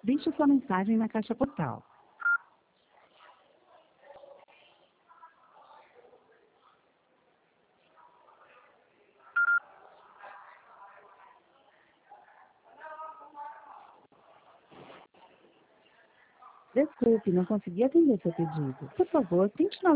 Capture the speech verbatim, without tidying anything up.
Deixe sua mensagem na caixa postal. Desculpe, não consegui atender seu pedido. Por favor, tente